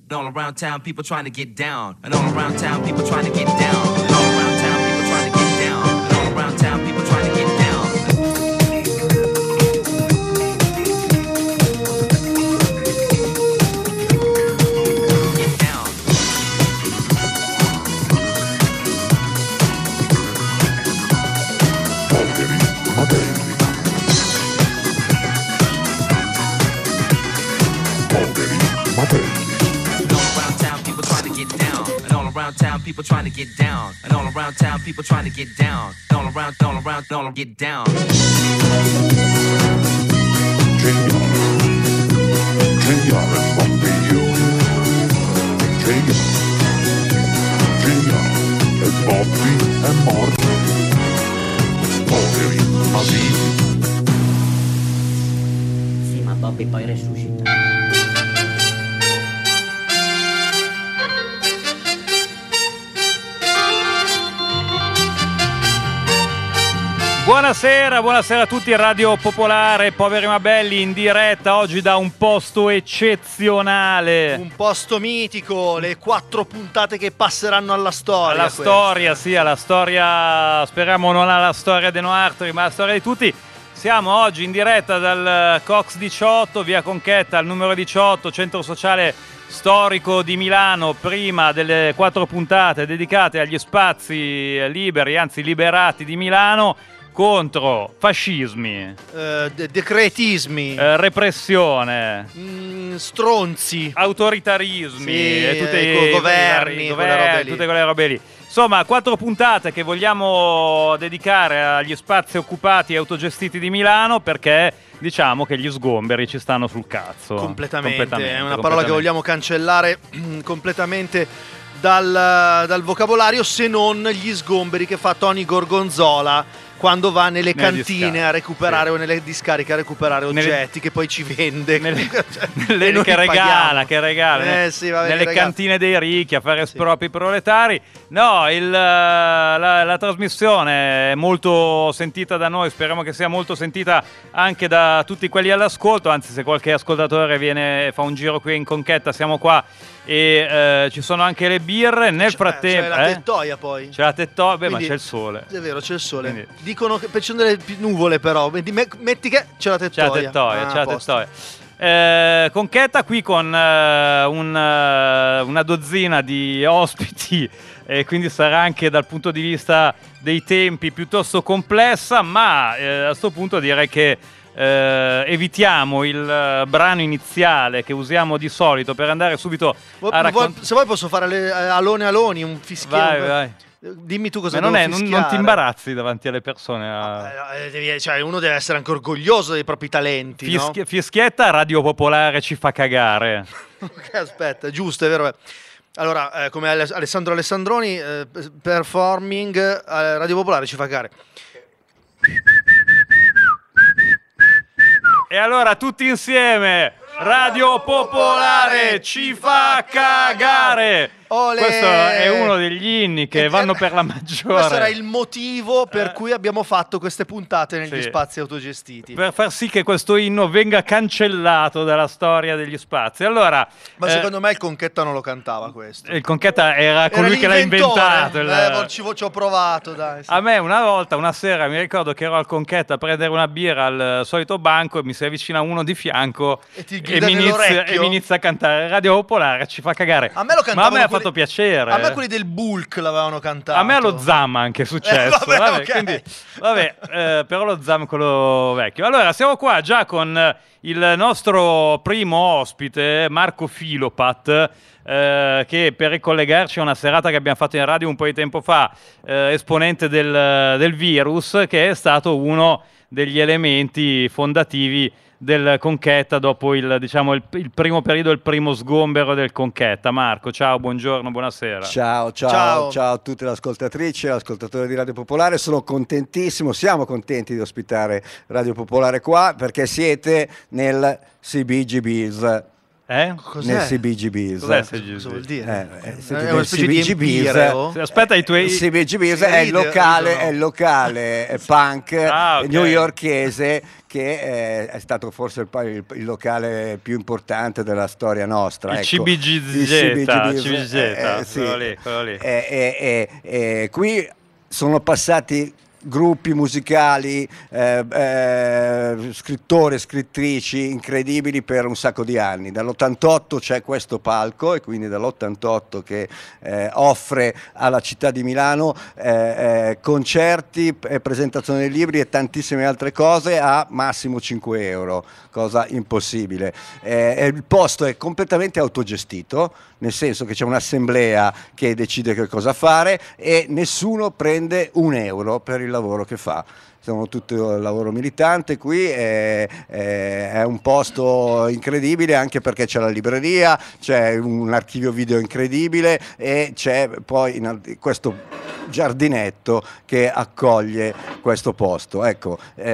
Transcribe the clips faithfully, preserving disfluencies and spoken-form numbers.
And all around town, people trying to get down. And all around town, people trying to get down. And all around town, people trying to get down. And all around town, people trying to get down. Town people trying to get down, and all around town people trying to get down, and all around, all around, all get down. Geniale, geniale Pompeo, geniale, geniale, e Bobby è morto, poveri ma vivi. Sì, ma Bobby poi resuscita. Buonasera, buonasera a tutti, Radio Popolare, poveri ma belli, in diretta oggi da un posto eccezionale. Un posto mitico, le quattro puntate che passeranno alla storia. Alla questa. storia, sì, alla storia, speriamo non alla storia dei No Artery, ma alla storia di tutti. Siamo oggi in diretta dal Cox diciotto, via Conchetta, al numero diciotto, centro sociale storico di Milano, prima delle quattro puntate dedicate agli spazi liberi, anzi liberati di Milano, contro fascismi, eh, de- decretismi, eh, repressione, mm, stronzi, autoritarismi, sì, e tutte eh, i governi, governi, quelle robe lì. tutte quelle robe lì. Insomma, quattro puntate che vogliamo dedicare agli spazi occupati e autogestiti di Milano, perché diciamo che gli sgomberi ci stanno sul cazzo. Completamente, completamente è una completamente. parola che vogliamo cancellare completamente dal, dal vocabolario, se non gli sgomberi che fa Tony Gorgonzola quando va nelle Nelle cantine discariche, a recuperare sì. o nelle discariche a recuperare Nelle- oggetti che poi ci vende. Nelle, Cioè, nelle- e noi che regala, paghiamo. che regala Eh, sì, vabbè, nelle ragazzi. cantine dei ricchi a fare Sì. espropri proletari. No, il, la, la trasmissione è molto sentita da noi, speriamo che sia molto sentita anche da tutti quelli all'ascolto, anzi se qualche ascoltatore viene fa un giro qui in Conchetta, siamo qua e eh, ci sono anche le birre. Nel C'è- frattempo c'è la eh? tettoia poi. C'è la tettoia, beh, ma Quindi- c'è il sole. È vero, c'è il sole. Quindi- Dicono che ci sono delle pi- nuvole, però. Metti, me- metti che c'è la C'è tettoia. la tettoia, Ah, c'è la a posto. tettoia. Eh, Conchetta qui con eh, un, eh, una dozzina di ospiti e quindi sarà anche dal punto di vista dei tempi piuttosto complessa, ma eh, a sto punto direi che eh, evitiamo il eh, brano iniziale che usiamo di solito per andare subito Vuoi- a vuoi- raccontare. se vuoi posso fare le, eh, alone aloni, un fischietto. Vai, vai. Dimmi tu cosa Ma non, devo è, non, non fischiare. ti imbarazzi davanti alle persone. a- Eh, eh, devi- cioè, uno deve essere anche orgoglioso dei propri talenti, Fischie- Fischietta, Radio Popolare ci fa cagare. no? Ok, aspetta, giusto, è vero. eh. Allora, eh, come Ale- Alessandro Alessandroni, eh, performing eh, Radio Popolare ci fa cagare. E allora tutti insieme, Radio Popolare ci fa cagare. Olè! Questo è uno degli inni che E- vanno eh, per la maggiore. Questo era il motivo per Eh. cui abbiamo fatto queste puntate negli Sì. spazi autogestiti. Per far sì che questo inno venga cancellato dalla storia degli spazi. Allora, Ma eh, secondo me il Conchetta non lo cantava questo. il Conchetta era Era colui che l'ha l'inventore. inventato. il- Eh, ci, ci ho provato, dai. sì. A me una volta, una sera, mi ricordo che ero al Conchetta a prendere una birra al solito banco e mi si avvicina uno di fianco E ti e grida mi, inizia, nell'orecchio? e mi inizia a cantare Radio Popolare, ci fa cagare. A me lo Ma a cantavano me ha quelli- fatto piacere. A me quelli del Bulk l'avevano cantato. A me allo Zam anche è successo. Eh, vabbè, vabbè, ok. quindi, vabbè, eh, però lo Zam è quello vecchio. Allora, siamo qua già con eh, il nostro primo ospite, Marco Filopat, eh, che per ricollegarci a una serata che abbiamo fatto in radio un po' di tempo fa, eh, esponente del, del virus, che è stato uno degli elementi fondativi del Conchetta dopo il, diciamo, il, il primo periodo, il primo sgombero del Conchetta. Marco, ciao, buongiorno, buonasera. Ciao, ciao, Ciao. ciao a tutte le ascoltatrici e ascoltatori di Radio Popolare. Sono contentissimo, siamo contenti di ospitare Radio Popolare qua perché siete nel C B G B's. Eh? Cos'è? nel C B G B's. Cos'è Eh, C B G? cosa vuol dire? Eh, eh, è siete una del specie di C B G B's. empireo? Aspetta i tuoi... Il C B G B's Si è il ride, locale, ridono. è il locale eh, punk Ah, ok. newyorkese che eh, è stato forse il, pa- il- il locale più importante della storia nostra. Il ecco. C B G Il C B G B's, C B G, eh, eh, sì. quello lì, quello lì. Eh, eh, eh, eh, qui sono passati gruppi musicali, eh, eh, scrittori, scrittrici incredibili per un sacco di anni. Dall'ottantotto c'è questo palco e quindi dall'ottantotto che eh, offre alla città di Milano eh, eh, concerti, eh, presentazioni di libri e tantissime altre cose a massimo cinque euro, cosa impossibile. Eh, il posto è completamente autogestito, nel senso che c'è un'assemblea che decide che cosa fare e nessuno prende un euro per il lavoro che fa. Siamo tutti il lavoro militante qui, è, è, è un posto incredibile anche perché c'è la libreria, c'è un archivio video incredibile e c'è poi in, questo giardinetto che accoglie questo posto. Ecco,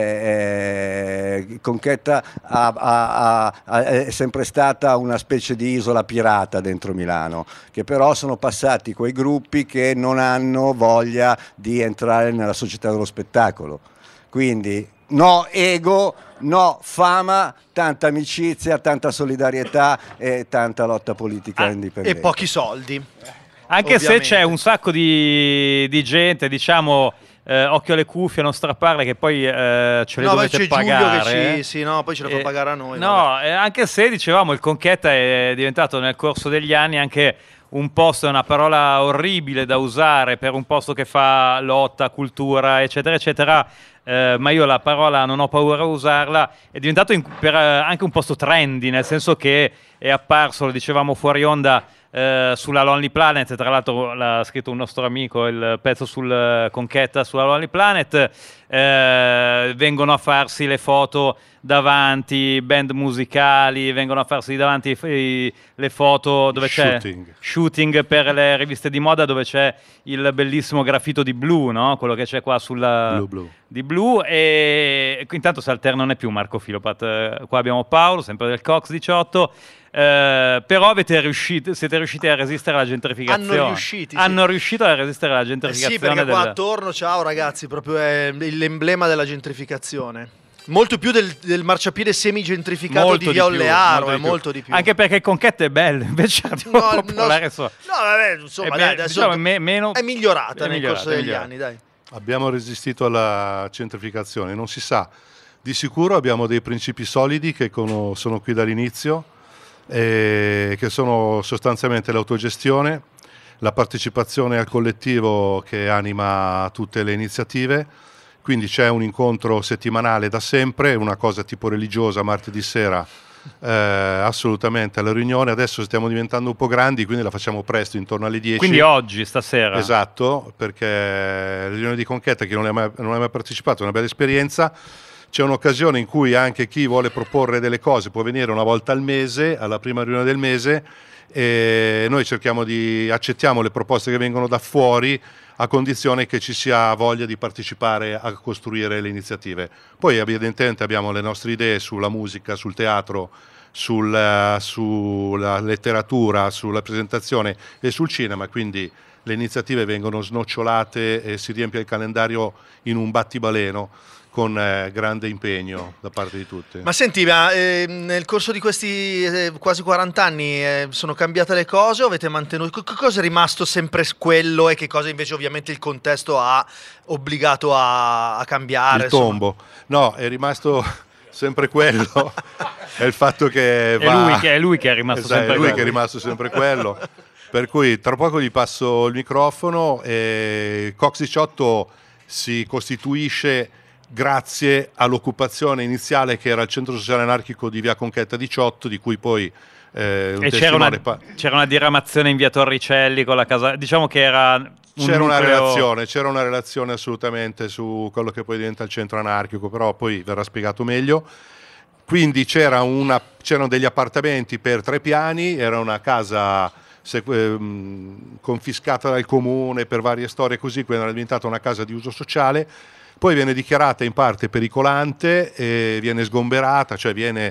eh, Conchetta ha, ha, ha, è sempre stata una specie di isola pirata dentro Milano, che però sono passati quei gruppi che non hanno voglia di entrare nella società dello spettacolo. Quindi no ego, no fama, tanta amicizia, tanta solidarietà e tanta lotta politica Ah, indipendente. E pochi soldi. Anche Ovviamente. se c'è un sacco di, di gente, diciamo, eh, occhio alle cuffie, non strapparle, che poi eh, ce le No, beh, dovete c'è pagare. Giulio che ci, sì, no, poi ce le fa Eh, pagare a noi. No, vabbè. eh, anche se dicevamo il Conchetta è diventato nel corso degli anni anche un posto, è una parola orribile da usare per un posto che fa lotta, cultura, eccetera, eccetera. Eh, ma io la parola non ho paura a usarla, è diventato in- per, eh, anche un posto trendy, nel senso che è apparso, lo dicevamo fuori onda, eh, sulla Lonely Planet, tra l'altro l'ha scritto un nostro amico, il pezzo sul eh, Conchetta sulla Lonely Planet, eh, vengono a farsi le foto davanti, band musicali, vengono a farsi davanti i- i- le foto dove Shooting. c'è shooting per le riviste di moda, dove c'è il bellissimo graffito di Blue, no? Quello che c'è qua sulla Blue, Blue. di Blue, e intanto si alterna, non è più Marco Filopat, eh, qua abbiamo Paolo, sempre del Cox diciotto, eh, però avete riuscito, siete riusciti a resistere alla gentrificazione. Hanno riusciti, sì. Hanno riuscito a resistere alla Eh gentrificazione. sì, perché qua del- attorno, ciao ragazzi, proprio è l'emblema della gentrificazione. Molto più del, del marciapiede semi-gentrificato Molto di Via di più, Ollearo, molto è di più. molto di più. Anche perché il Conchetto è bello, invece No, Artico no, Popolare so- no, vabbè, insomma, è dai, me- adesso diciamo, è me- meno- è migliorata è nel migliorata, corso è degli migliorata. anni, dai. Abbiamo resistito alla gentrificazione, non si sa. Di sicuro abbiamo dei principi solidi che cono- sono qui dall'inizio, eh, che sono sostanzialmente l'autogestione, la partecipazione al collettivo che anima tutte le iniziative. Quindi c'è un incontro settimanale da sempre, una cosa tipo religiosa martedì sera, eh, assolutamente alla riunione. Adesso stiamo diventando un po' grandi, quindi la facciamo presto, intorno alle dieci. Quindi oggi, stasera. Esatto, perché la riunione di Conchetta, chi non è mai, non è mai partecipato, è una bella esperienza. C'è un'occasione in cui anche chi vuole proporre delle cose può venire una volta al mese, alla prima riunione del mese, e noi cerchiamo di accettiamo le proposte che vengono da fuori, a condizione che ci sia voglia di partecipare a costruire le iniziative. Poi evidentemente abbiamo le nostre idee sulla musica, sul teatro, sul, sulla letteratura, sulla presentazione e sul cinema, quindi le iniziative vengono snocciolate e si riempie il calendario in un battibaleno con eh, grande impegno da parte di tutti. Ma senti, ma, eh, nel corso di questi eh, quasi quaranta anni eh, sono cambiate le cose o avete mantenuto? Che cosa è rimasto sempre quello e che cosa invece ovviamente il contesto ha obbligato a, a cambiare? Il insomma? tombo. No, è rimasto sempre quello. È il fatto che È va... lui che- è lui che è rimasto Esatto, sempre è lui quello. che è rimasto sempre quello. Per cui tra poco gli passo il microfono e Cox diciotto si costituisce grazie all'occupazione iniziale che era il centro sociale anarchico di via Conchetta diciotto, di cui poi eh, un E c'era una, testimone pa- c'era una diramazione in via Torricelli con la casa, diciamo che era un c'era una nucleo- relazione, c'era una relazione assolutamente su quello che poi diventa il centro anarchico, però poi verrà spiegato meglio. Quindi c'era una, c'erano degli appartamenti per tre piani, era una casa se- ehm, confiscata dal comune per varie storie così, quindi era diventata una casa di uso sociale. Poi viene dichiarata in parte pericolante, e viene sgomberata, cioè viene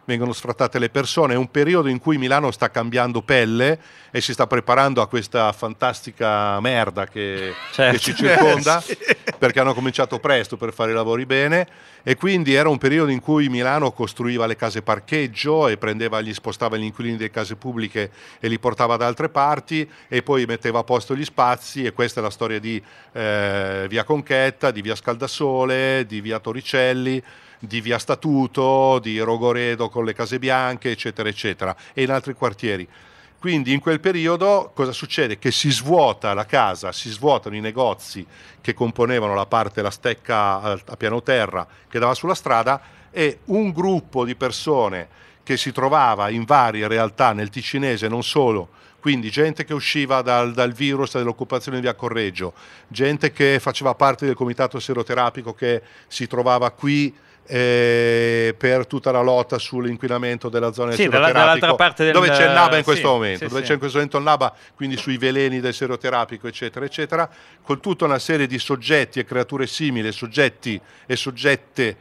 vengono sfrattate le persone. È un periodo in cui Milano sta cambiando pelle e si sta preparando a questa fantastica merda che, certo. che ci circonda, Eh, sì. perché hanno cominciato presto per fare i lavori bene, e quindi era un periodo in cui Milano costruiva le case parcheggio e prendeva, gli spostava gli inquilini delle case pubbliche e li portava da altre parti e poi metteva a posto gli spazi, e questa è la storia di eh, via Conchetta, di via Scaldasole, di via Torricelli, di via Statuto, di Rogoredo con le case bianche, eccetera eccetera, e in altri quartieri. Quindi in quel periodo cosa succede? Che si svuota la casa, si svuotano i negozi che componevano la parte, la stecca a, a piano terra che dava sulla strada, e un gruppo di persone che si trovava in varie realtà nel ticinese, non solo, quindi gente che usciva dal, dal virus dell'occupazione di via Correggio, gente che faceva parte del comitato seroterapico che si trovava qui eh, per tutta la lotta sull'inquinamento della zona Sì, del dalla- seroterapico, dall'altra parte del- dove c'è il NABA in questo sì, momento, sì, dove sì. c'è in questo momento il NABA, quindi sui veleni del seroterapico, eccetera, eccetera, con tutta una serie di soggetti e creature simili, soggetti e soggette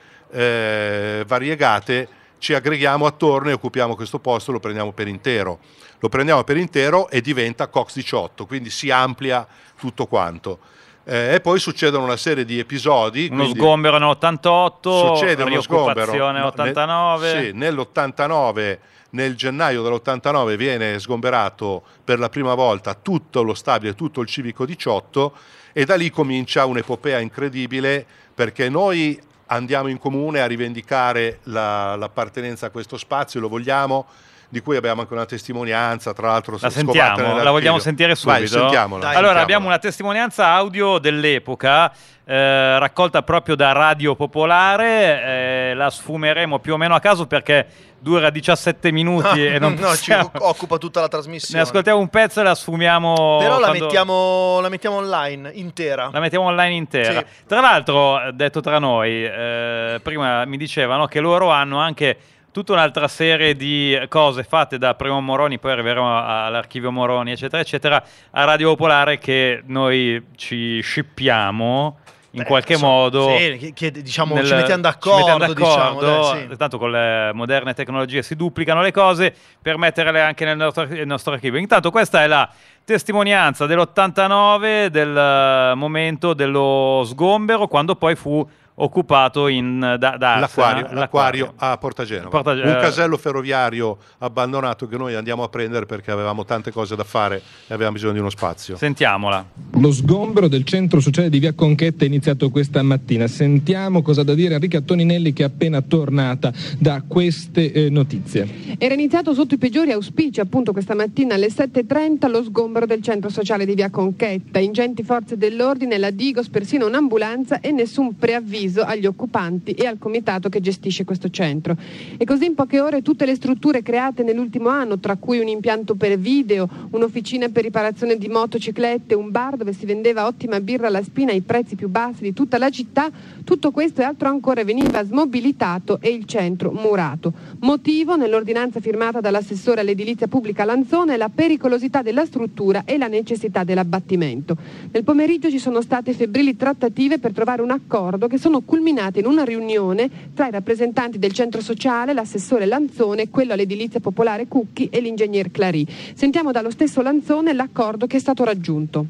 eh, variegate, ci aggreghiamo attorno e occupiamo questo posto, lo prendiamo per intero. Lo prendiamo per intero e diventa COX diciotto, quindi si amplia tutto quanto. Eh, e poi succedono una serie di episodi. Uno quindi sgombero nell'ottantotto, succede uno sgombero. rioccupazione No, nell'ottantanove. nel- sì, nell'ottantanove, nel gennaio dell'ottantanove viene sgomberato per la prima volta tutto lo stabile, tutto il civico diciotto, e da lì comincia un'epopea incredibile, perché noi andiamo in comune a rivendicare la- l'appartenenza a questo spazio, lo vogliamo, di cui abbiamo anche una testimonianza, tra l'altro La scovata sentiamo? nell'archivio. La vogliamo sentire subito? Vai, sentiamola. Dai. Allora, sentiamola. abbiamo una testimonianza audio dell'epoca, eh, raccolta proprio da Radio Popolare, eh, la sfumeremo più o meno a caso perché dura diciassette minuti e non no, ci possiamo... occupa tutta la Ne trasmissione. ascoltiamo un pezzo e la sfumiamo. Però la quando- mettiamo, la mettiamo online, intera. La mettiamo online intera. Sì. Tra l'altro, detto tra noi, eh, prima mi dicevano che loro hanno anche tutta un'altra serie di cose fatte da Primo Moroni, poi arriveremo a- all'archivio Moroni, eccetera, eccetera, a Radio Popolare, che noi ci scippiamo in Beh, qualche insomma, modo. sì, che- che, diciamo, nel- ci mettiamo ci d'accordo, mettiamo d'accordo, diciamo, dai, sì. tanto con le moderne tecnologie si duplicano le cose per metterle anche nel nostro, nel nostro archivio. Intanto questa è la testimonianza dell'ottantanove, del eh, momento dello sgombero, quando poi fu occupato in, da, da L'acquario, Arsena, l'acquario a Porta Genova, Porta- un eh, casello ferroviario abbandonato che noi andiamo a prendere perché avevamo tante cose da fare e avevamo bisogno di uno spazio. Sentiamola. Lo sgombero del centro sociale di via Conchetta è iniziato questa mattina. Sentiamo cosa ha da dire Enrica Toninelli, che è appena tornata da queste eh, notizie. Era iniziato sotto i peggiori auspici appunto questa mattina alle sette e trenta lo sgombero del centro sociale di via Conchetta. Ingenti forze dell'ordine, la Digos, persino un'ambulanza e nessun preavviso agli occupanti e al comitato che gestisce questo centro. E così in poche ore tutte le strutture create nell'ultimo anno, tra cui un impianto per video, un'officina per riparazione di motociclette, un bar dove si vendeva ottima birra alla spina ai prezzi più bassi di tutta la città, tutto questo e altro ancora veniva smobilitato e il centro murato. Motivo, nell'ordinanza firmata dall'assessore all'edilizia pubblica Lanzone, la pericolosità della struttura e la necessità dell'abbattimento. Nel pomeriggio ci sono state febbrili trattative per trovare un accordo che sono culminate in una riunione tra i rappresentanti del centro sociale, l'assessore Lanzone, quello all'edilizia popolare Cucchi e l'ingegner Clarì. Sentiamo dallo stesso Lanzone l'accordo che è stato raggiunto.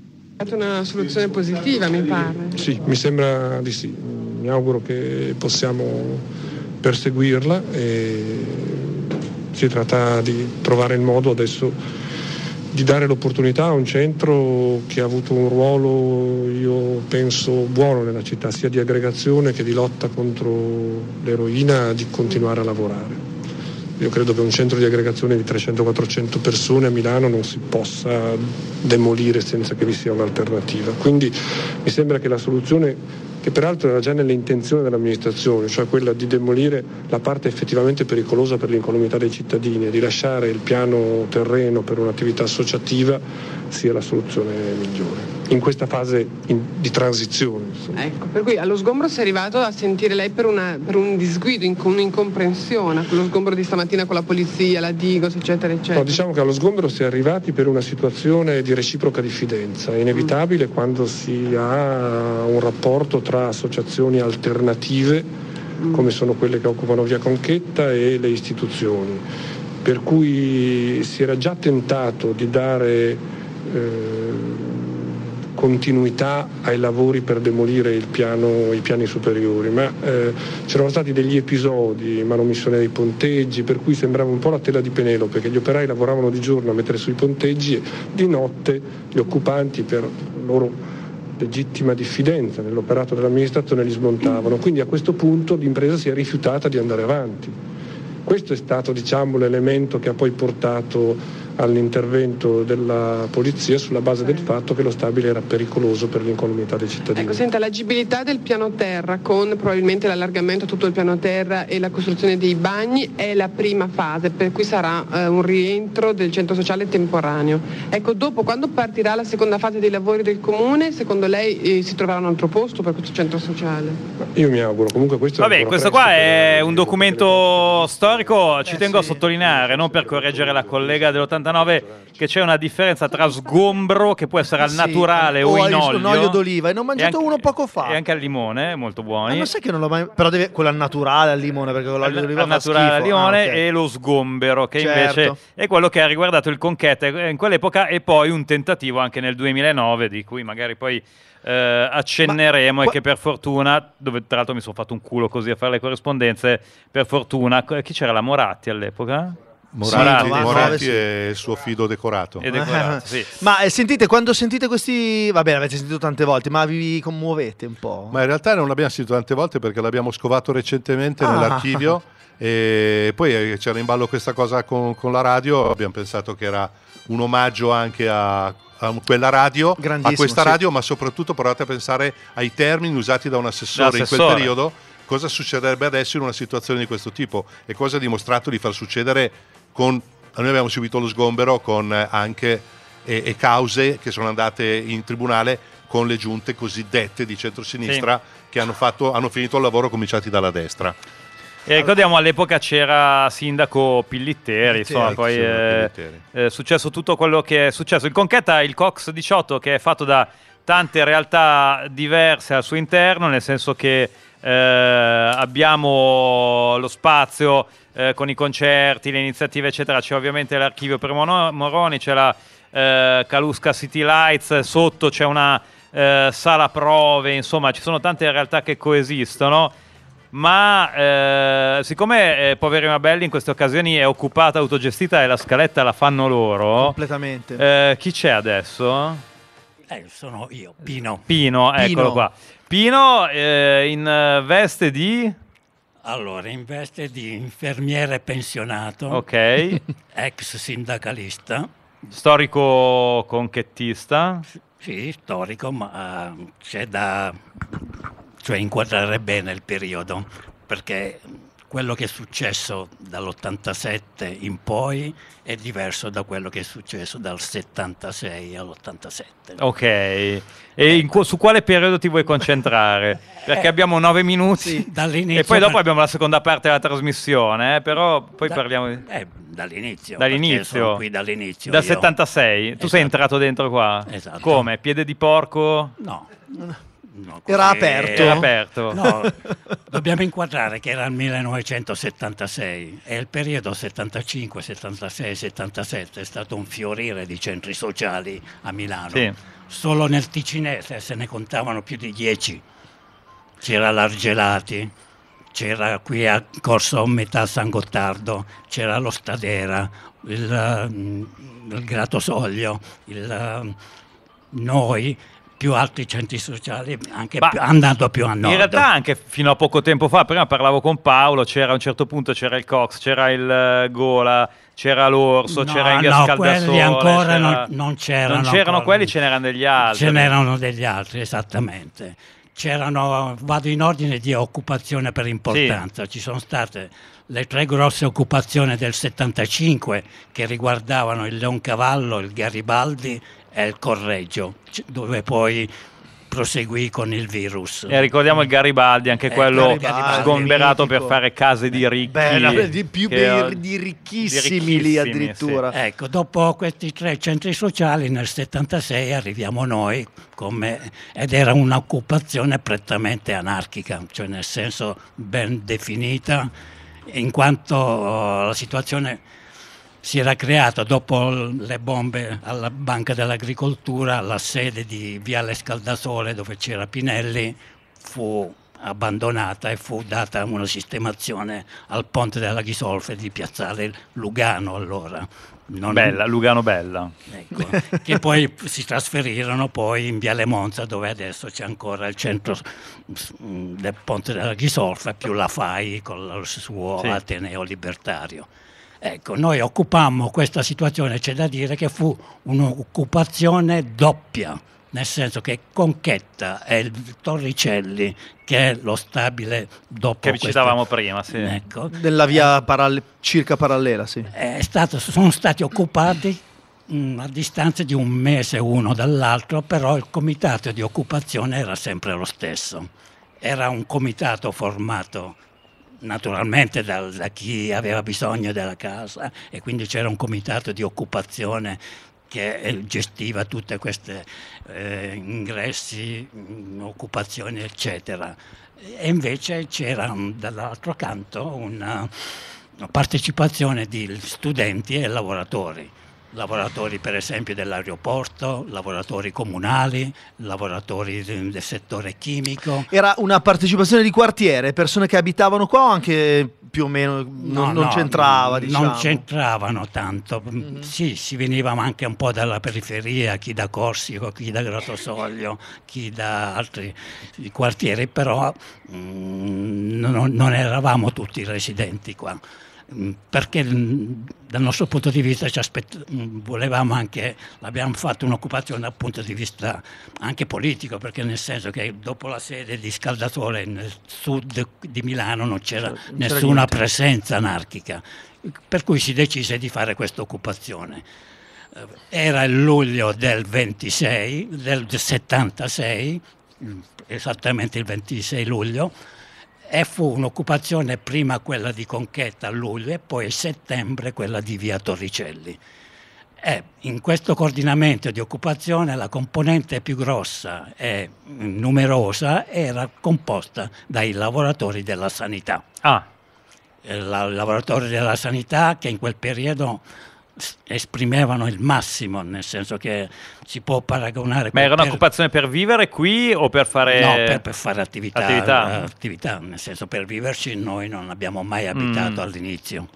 È stata una soluzione positiva, mi pare. Sì, mi sembra di sì. Mi auguro che possiamo perseguirla e si tratta di trovare il modo adesso di dare l'opportunità a un centro che ha avuto un ruolo, io penso, buono nella città, sia di aggregazione che di lotta contro l'eroina, di continuare a lavorare. Io credo che un centro di aggregazione di trecento quattrocento persone a Milano non si possa demolire senza che vi sia un'alternativa. Quindi mi sembra che la soluzione, che peraltro era già nelle intenzioni dell'amministrazione, cioè quella di demolire la parte effettivamente pericolosa per l'incolumità dei cittadini e di lasciare il piano terreno per un'attività associativa, sia la soluzione migliore in questa fase in, di transizione. Insomma. Ecco, per cui allo sgombro si è arrivato a sentire lei per, una, per un disguido, in, un'incomprensione, quello sgombro di stamattina con la polizia, la Digos, eccetera, eccetera. No, diciamo che allo sgombero si è arrivati per una situazione di reciproca diffidenza. È inevitabile mm. quando si ha un rapporto tra associazioni alternative come sono quelle che occupano via Conchetta e le istituzioni, per cui si era già tentato di dare eh, continuità ai lavori per demolire il piano, i piani superiori, ma eh, c'erano stati degli episodi, manomissione dei ponteggi, per cui sembrava un po' la tela di Penelope, che gli operai lavoravano di giorno a mettere sui ponteggi e di notte gli occupanti, per loro legittima diffidenza nell'operato dell'amministrazione, li smontavano. Quindi a questo punto l'impresa si è rifiutata di andare avanti. Questo è stato, diciamo, l'elemento che ha poi portato all'intervento della polizia sulla base del fatto che lo stabile era pericoloso per l'incolumità dei cittadini. Ecco, senta, l'agibilità del piano terra con probabilmente l'allargamento a tutto il piano terra e la costruzione dei bagni è la prima fase, per cui sarà eh, un rientro del centro sociale temporaneo. Ecco, dopo, quando partirà la seconda fase dei lavori del comune, secondo lei eh, si troverà un altro posto per questo centro sociale? Io mi auguro, comunque questo Vabbè, è questo qua è un documento storico, ci tengo a sottolineare, non per correggere la collega dell'ottantanove, che c'è una differenza tra sgombro, che può essere al naturale sì, o, o in olio, un olio d'oliva, e ne ho mangiato anche, uno poco fa, e anche al limone, molto buoni. Ma non sai che non l'ho mai, però deve quello al naturale al limone, perché con l'olio d'oliva al fa naturale al schifo. limone, ah, okay. E lo sgombero, che Certo. invece è quello che ha riguardato il Conchetta in quell'epoca, e poi un tentativo anche nel duemilanove, di cui magari poi eh, accenneremo. Ma, e che per fortuna, dove tra l'altro mi sono fatto un culo così a fare le corrispondenze, per fortuna, chi c'era? La Moratti all'epoca? Moratti, Moratti, Moratti sì. e il suo fido decorato. E decorato, sì. Ma eh, sentite, quando sentite questi, va bene, avete sentito tante volte, ma vi commuovete un po'? Ma in realtà non l'abbiamo sentito tante volte, perché l'abbiamo scovato recentemente Ah. nell'archivio, e poi eh, c'era in ballo questa cosa con, con la radio. Abbiamo pensato che era un omaggio anche a, a quella radio, a questa sì. radio, ma soprattutto provate a pensare ai termini usati da un assessore in quel L'assessore. periodo. Cosa succederebbe adesso in una situazione di questo tipo, e cosa ha dimostrato di far succedere con... Noi abbiamo subito lo sgombero con anche e, e cause che sono andate in tribunale con le giunte cosiddette di centrosinistra, sì, che hanno, fatto, hanno finito il lavoro cominciati dalla destra. E ricordiamo, all'epoca c'era sindaco Pillitteri, insomma, poi è eh, successo tutto quello che è successo. Il Conchetta, il COX diciotto, che è fatto da tante realtà diverse al suo interno, nel senso che eh, abbiamo lo spazio eh, con i concerti, le iniziative eccetera, c'è ovviamente l'archivio per Mono- Moroni, c'è la eh, Calusca City Lights, sotto c'è una eh, sala prove, insomma ci sono tante realtà che coesistono, ma eh, siccome eh, Poverina Belli in queste occasioni è occupata, autogestita, e la scaletta la fanno loro completamente, eh, chi c'è adesso? Eh, sono io, Pino. Pino, eccolo Pino. qua. Pino eh, in eh, veste di... Allora, in veste di infermiere pensionato, Ok. ex sindacalista. Storico conchettista. Sì, storico, ma uh, c'è da cioè inquadrare bene il periodo, perché quello che è successo dall'ottantasette in poi è diverso da quello che è successo dal settantasei all'ottantasette. Ok. E in cu- su quale periodo ti vuoi concentrare? Perché Eh, abbiamo nove minuti sì, dall'inizio e poi dopo per- abbiamo la seconda parte della trasmissione, eh, però poi Da- parliamo di... Eh, dall'inizio. Dall'inizio. perché sono qui dall'inizio. Dal io. settantasei. Tu sei Esatto. entrato dentro qua? Esatto. Come? Piede di porco? No. No, Era così- aperto? Era aperto. No, dobbiamo inquadrare che era il millenovecentosettantasei e il periodo settantacinque, settantasei, settantasette è stato un fiorire di centri sociali a Milano. Sì. Solo nel Ticinese se ne contavano più di dieci. C'era l'Argelati, c'era qui a Corso Metà San Gottardo, c'era lo Stadera, il, mm, il Gratosoglio, il uh, Noi, più altri centri sociali, anche Ma più, andando più a nord. In realtà anche fino a poco tempo fa, prima parlavo con Paolo, c'era a un certo punto c'era il Cox, c'era il eh, Gola, c'era l'Orso, No, c'era Inga no, Scaldasole, quelli ancora c'era- non- non c'erano Non c'erano ancora. quelli, ce n'erano degli altri. Ce n'erano degli altri, esattamente. C'erano, vado in ordine di occupazione per importanza, ci sono state le tre grosse occupazioni del settantacinque che riguardavano il Leoncavallo, il Garibaldi e il Correggio, c- dove poi proseguì con il virus. E ricordiamo il Garibaldi, anche Eh, quello Garibaldi, sgomberato mitico. per fare case di ricchi. Bella, di più che- di, di ricchissimi, di ricchissimi, lì addirittura. Ecco, dopo questi tre centri sociali nel settantasei arriviamo noi come, ed era un'occupazione prettamente anarchica, cioè nel senso ben definita, in quanto la situazione si era creata dopo le bombe alla Banca dell'Agricoltura, la sede di Viale Scaldasole dove c'era Pinelli fu abbandonata e fu data una sistemazione al ponte della Ghisolfe di piazzale Lugano allora. Non- Bella, Lugano bella. Ecco, che poi si trasferirono poi in Viale Monza dove adesso c'è ancora il centro mm, del ponte della Ghisolfe più la F A I con il suo Sì. Ateneo libertario. Ecco, noi occupammo questa situazione, c'è da dire che fu un'occupazione doppia, nel senso che Conchetta e il Torricelli, che è lo stabile dopo Che questo- citavamo prima, sì. ecco, Nella via paralle- circa parallela, sì. è stato- sono stati occupati mh, a distanza di un mese uno dall'altro, però il comitato di occupazione era sempre lo stesso. Era un comitato formato naturalmente dal- da chi aveva bisogno della casa e quindi c'era un comitato di occupazione che eh, gestiva tutte queste eh, ingressi, mh, occupazioni eccetera. E invece c'era mh, dall'altro canto una una partecipazione di studenti e lavoratori. Lavoratori per esempio dell'aeroporto, lavoratori comunali, lavoratori de- del settore chimico. Era una partecipazione di quartiere, persone che abitavano qua o anche più o meno No, non, non no, c'entrava, diciamo. Non c'entravano tanto. Mhm. Sì, si veniva anche un po' dalla periferia, chi da Corsico, chi da Grottosoglio, chi da altri quartieri, però mm, non, non eravamo tutti residenti qua. Mm, Perché mm, dal nostro punto di vista ci aspett- mm, volevamo anche, abbiamo fatto un'occupazione dal punto di vista anche politico, perché nel senso che dopo la sede di Scaldatore nel sud di Milano non c'era Non c'era nessuna niente. presenza anarchica, per cui si decise di fare questa occupazione. Eh, Era il luglio del ventisei, del settantasei, mm, esattamente il ventisei luglio, e fu un'occupazione prima quella di Conchetta a luglio e poi a settembre quella di Via Torricelli. E in questo coordinamento di occupazione la componente più grossa e numerosa era composta dai lavoratori della sanità. Ah, Eh, la- lavoratori della sanità che in quel periodo s- esprimevano il massimo, nel senso che si può paragonare... ma era per- un'occupazione per vivere qui o per fare... No, per, per fare attività, attività? eh, attività, nel senso per viverci noi non abbiamo mai abitato Mm. all'inizio.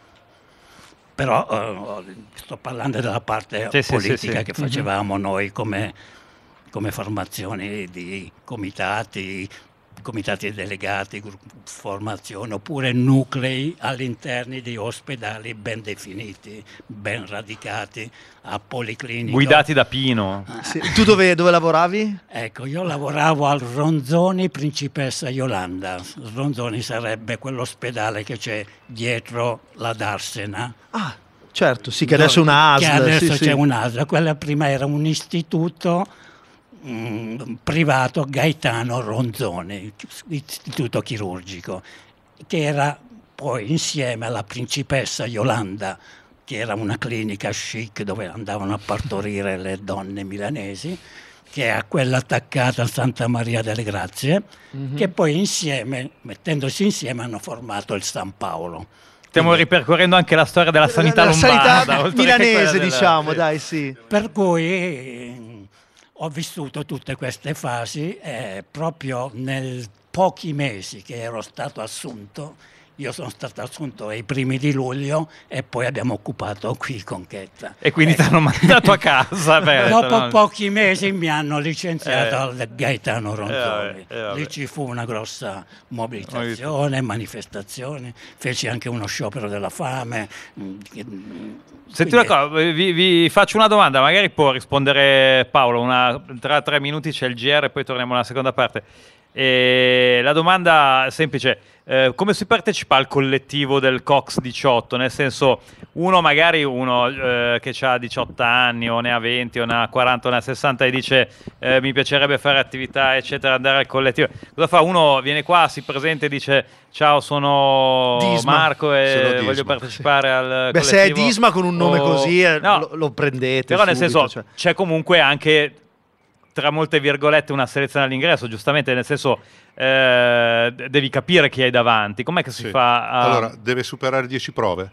Però eh, sto parlando della parte Sì, sì, politica sì, sì. che facevamo noi come, come formazioni di comitati, comitati delegati, gru- formazioni oppure nuclei all'interno di ospedali ben definiti, ben radicati, a policlinico. Guidati da Pino. Sì. Tu dove, dove lavoravi? Ecco, io lavoravo al Ronzoni Principessa Yolanda. Ronzoni sarebbe quell'ospedale che c'è dietro la Darsena. Ah, certo, sì, che adesso è una A S L. Che adesso sì, c'è sì. un'A S L. Quella prima era un istituto mm, privato Gaetano Ronzoni, istituto chirurgico, che era poi insieme alla Principessa Yolanda, che era una clinica chic dove andavano a partorire le donne milanesi, che è quella attaccata a Santa Maria delle Grazie, Mhm. che poi insieme, mettendosi insieme, hanno formato il San Paolo. Stiamo ripercorrendo anche la storia della sanità La lombarda. sanità oltre che quella milanese, della- diciamo, sì. dai, sì. Per cui eh, ho vissuto tutte queste fasi e proprio nei pochi mesi che ero stato assunto, io sono stato assunto ai primi di luglio e poi abbiamo occupato qui Conchetta. E quindi ti hanno mandato a casa. beh, Dopo no. pochi mesi mi hanno licenziato Eh. al Gaetano Ronzoni. Eh, vabbè, eh, vabbè. Lì ci fu una grossa mobilitazione, manifestazioni, feci anche uno sciopero della fame. mm, che- Senti una quindi- cosa, vi, vi faccio una domanda, magari può rispondere Paolo, una, tra tre minuti c'è il G R e poi torniamo alla seconda parte. E la domanda è semplice, eh, come si partecipa al collettivo del Cox diciotto? Nel senso, uno magari uno eh, che ha diciotto anni o ne ha venti o ne ha quaranta o ne ha sessanta e dice eh, mi piacerebbe fare attività eccetera, andare al collettivo. Cosa fa? Uno viene qua, si presenta e dice ciao, sono Disma. Marco e Sono Disma, voglio partecipare sì. al Beh, collettivo. se è Disma con un nome o... così eh, no, lo, lo prendete però nel subito, senso cioè. c'è comunque anche tra molte virgolette una selezione all'ingresso, giustamente, nel senso eh, devi capire chi hai davanti. Com'è che si Sì. fa a... Allora, deve superare dieci prove.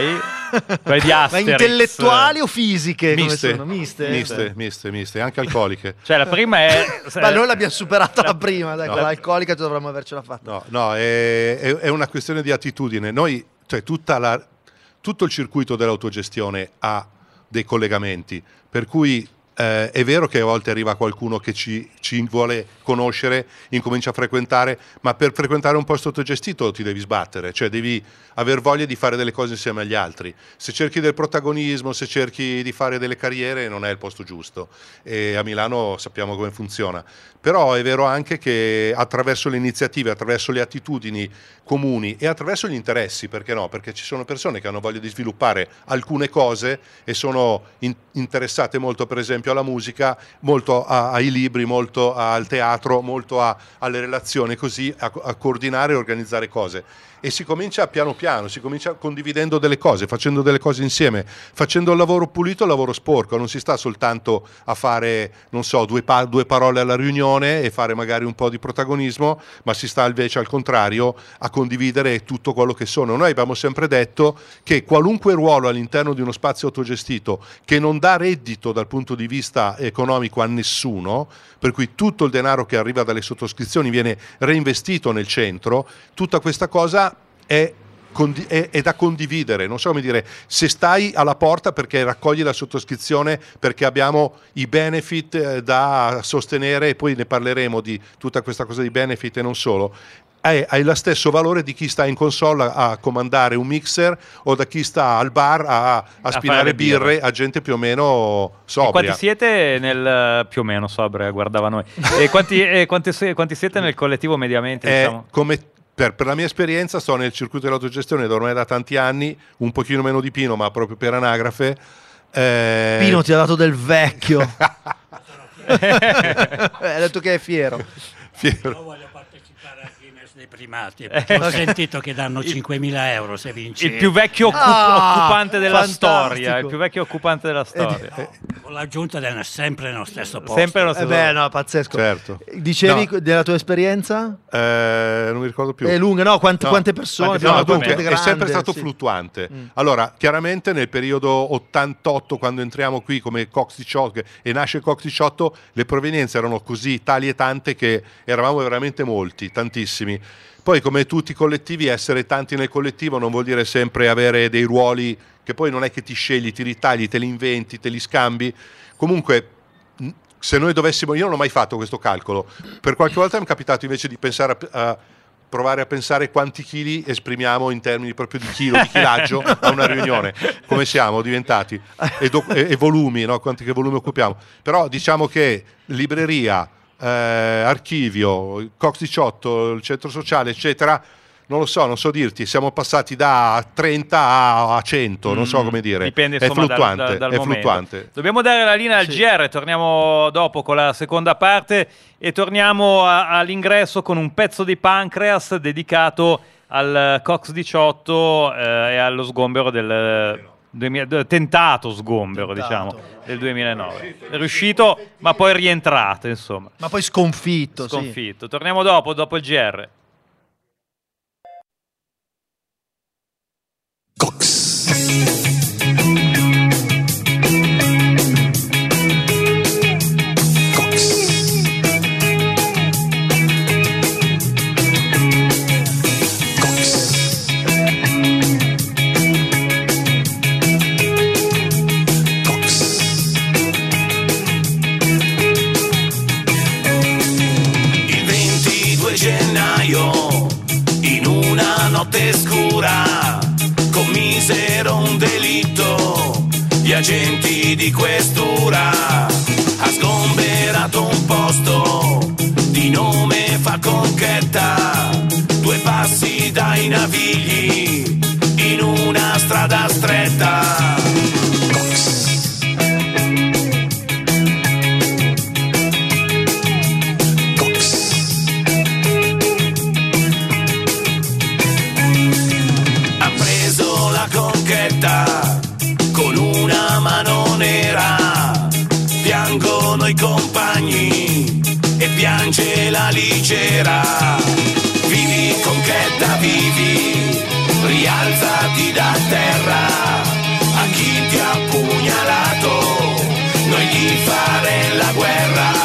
Ok. Quelle di Ma Asterix. intellettuali o fisiche? Come Miste, sono? Miste? miste, miste, miste, anche alcoliche. Cioè la prima è... Ma noi l'abbiamo superata la prima, dai, No. quella alcolica dovremmo avercela fatta. No, no, è, è- è una questione di attitudine. Noi, cioè, tutta la, tutto il circuito dell'autogestione ha dei collegamenti, per cui eh, è vero che a volte arriva qualcuno che ci, ci vuole conoscere, incomincia a frequentare, ma per frequentare un posto autogestito ti devi sbattere, cioè devi aver voglia di fare delle cose insieme agli altri. Se cerchi del protagonismo, se cerchi di fare delle carriere, non è il posto giusto. E a Milano sappiamo come funziona. Però è vero anche che attraverso le iniziative, attraverso le attitudini comuni e attraverso gli interessi, perché no? Perché ci sono persone che hanno voglia di sviluppare alcune cose e sono in- interessate molto, per esempio, alla musica, molto a- ai libri, molto al teatro, molto a- alle relazioni, così a, a coordinare e organizzare cose. E si comincia piano piano, si comincia condividendo delle cose, facendo delle cose insieme, facendo il lavoro pulito e il lavoro sporco. Non si sta soltanto a fare, non so, due, pa- due parole alla riunione e fare magari un po' di protagonismo, ma si sta invece al contrario a condividere tutto quello che sono. Noi abbiamo sempre detto che qualunque ruolo all'interno di uno spazio autogestito che non dà reddito dal punto di vista economico a nessuno, per cui tutto il denaro che arriva dalle sottoscrizioni viene reinvestito nel centro, tutta questa cosa è, condi- è, è da condividere. Non so come dire, se stai alla porta perché raccogli la sottoscrizione, perché abbiamo i benefit eh, da sostenere, e poi ne parleremo di tutta questa cosa di benefit e non solo, hai, hai lo stesso valore di chi sta in console a, a comandare un mixer o da chi sta al bar a, a fare spinare le birre. birre a gente più o meno E sobria. quanti siete nel... più o meno sobria, guardava noi. E quanti, e quanti, se- quanti siete nel collettivo mediamente, È diciamo? come per, per la mia esperienza sto nel circuito dell'autogestione da ormai da tanti anni, un pochino meno di Pino, ma proprio per anagrafe. Eh, Pino ti ha dato del vecchio. Ha detto che è fiero. fiero. Io voglio partecipare al Guinness dei primati, perché ho sentito che danno cinquemila euro se vinci. Il più vecchio occup- Ah, occupante della fantastico. storia, il più vecchio occupante della storia. Con l'aggiunta del sempre nello stesso posto. Sempre lo Eh stesso. beh, no, pazzesco. Certo. Dicevi No. della tua esperienza? Eh, non mi ricordo più. È lunga, no? Quante, No. quante persone? Quante- No, Abbiamo dunque, quante è sempre grandi, stato sì. fluttuante. Mm. Allora, chiaramente nel periodo ottantotto, quando entriamo qui come Cox diciotto e nasce Cox diciotto, le provenienze erano così tali e tante che eravamo veramente molti, tantissimi. Poi, come tutti i collettivi, essere tanti nel collettivo non vuol dire sempre avere dei ruoli che poi non è che ti scegli, ti ritagli, te li inventi, te li scambi. Comunque, mh, se noi dovessimo, io non ho mai fatto questo calcolo, per qualche volta mi è capitato invece di pensare a, a provare a pensare quanti chili esprimiamo in termini proprio di chilo, di chilaggio a una riunione, come siamo diventati, e, do- e- e volumi, no? Quanti che volumi occupiamo. Però diciamo che libreria, eh, archivio, Cox diciotto, il centro sociale, eccetera, non lo so, non so dirti, siamo passati da trenta a, a cento, non so come dire. Dipende è insomma dal- fluttuante, dal, dal è momento. fluttuante. Dobbiamo dare la linea al Sì. G R, torniamo dopo con la seconda parte e torniamo a- all'ingresso con un pezzo di Pancreas dedicato al Cox diciotto eh, e allo sgombero del duemila, del tentato sgombero, Tentato. diciamo, del duemilanove. È riuscito, ma poi è rientrato, insomma. Ma poi sconfitto, sì. Sconfitto. Torniamo dopo, dopo il G R. Il ventidue gennaio, in una notte scura, commisero un delitto. Gli agenti di questura ha sgomberato un posto di nome Falcone. Conchetta, due passi dai Navigli, in una strada stretta. Ha preso la Conchetta con una mano nera, piangono i compagni e piange la Ligera. Vivi Conchetta, vivi, rialzati da terra, a chi ti ha pugnalato noi gli fare la guerra.